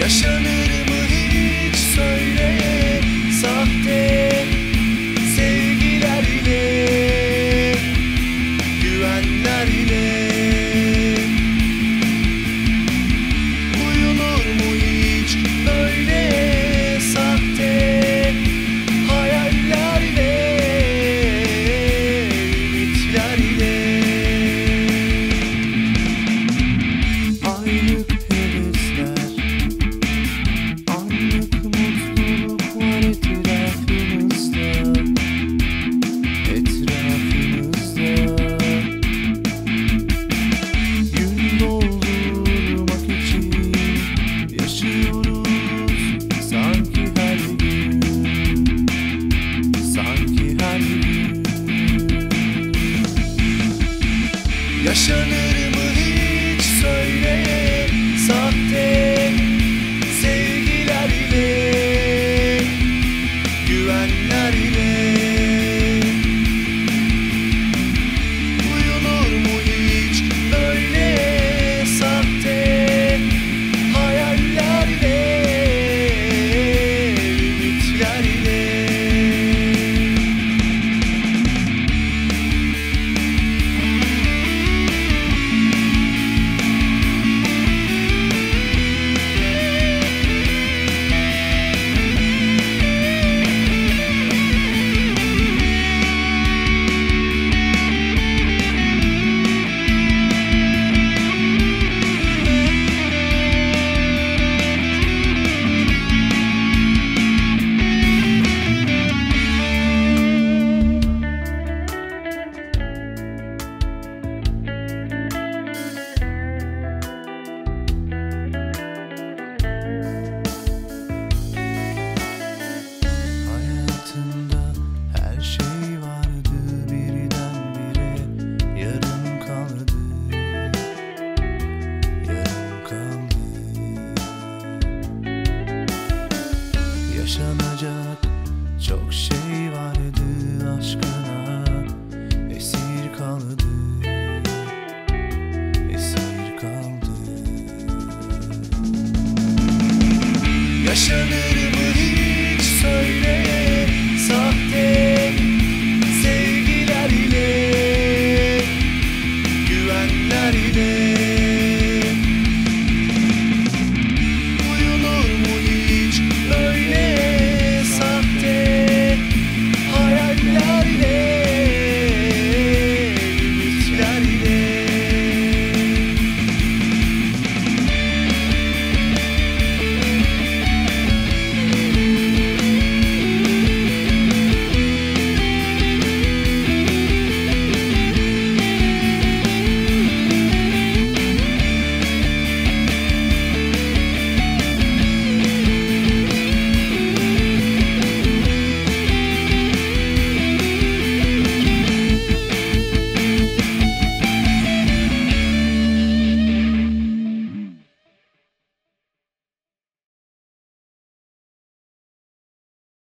Yaşanır mı hiç söyle, sahte sevgiler ile, güvenler ile. Uyunur mu hiç böyle sahte hayaller ile, ümitler ile. Aylık hevesler, anlık mutluluk var etrafımızda, etrafımızda. Gün doldurmak için yaşıyoruz sanki her gün, sanki her gün. Yaşanır mı hiç söyle, sahte sevgiler ile, güvenler ile. Uyunur mu hiç böyle sahte hayaller ile, ümitler ile. Hayatımda her şey vardı, birdenbire yarım kaldı, yarım kaldı. Yaşanacak çok şey vardı, aşkına esir kaldı, esir kaldı. Yaşanır